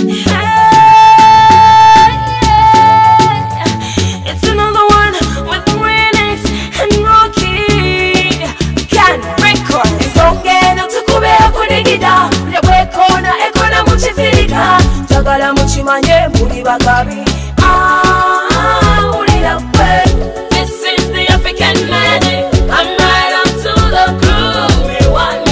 It's another one with Remix and Rocky. Can record. Songeno tukube kunigida. Mlewekona ekona muchifirika. Jagala muchimanye muri bagabi. Ulila kwe. This is the African magic. I'm right up to the groove. Me one.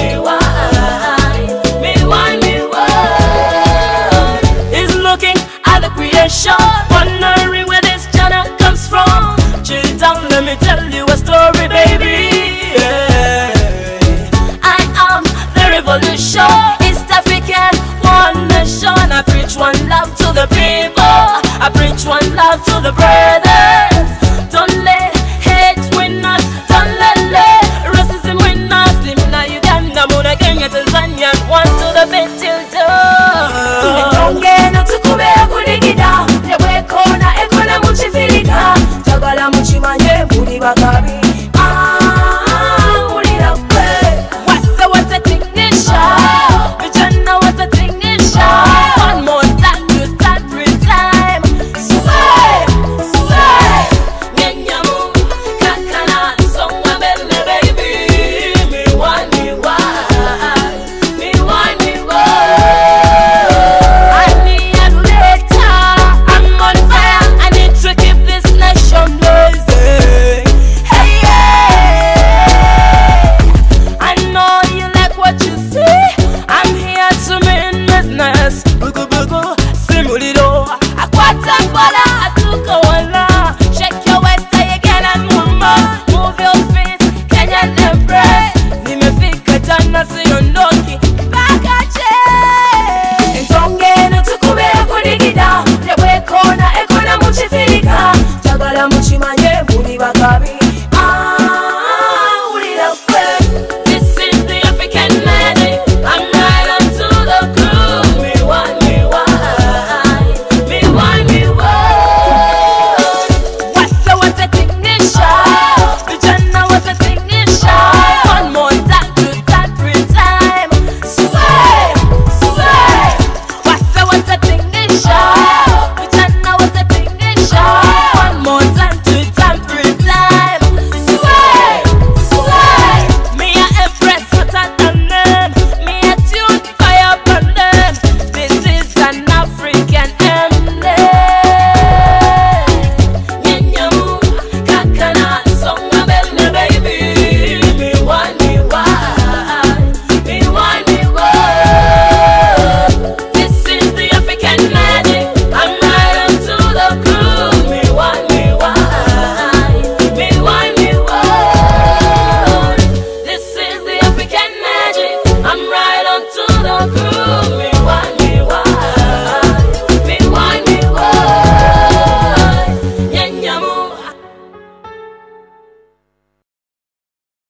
He's looking at the creation, wondering where this genre comes from. Chill down, let me tell you a story, baby. Yeah. I am the revolution.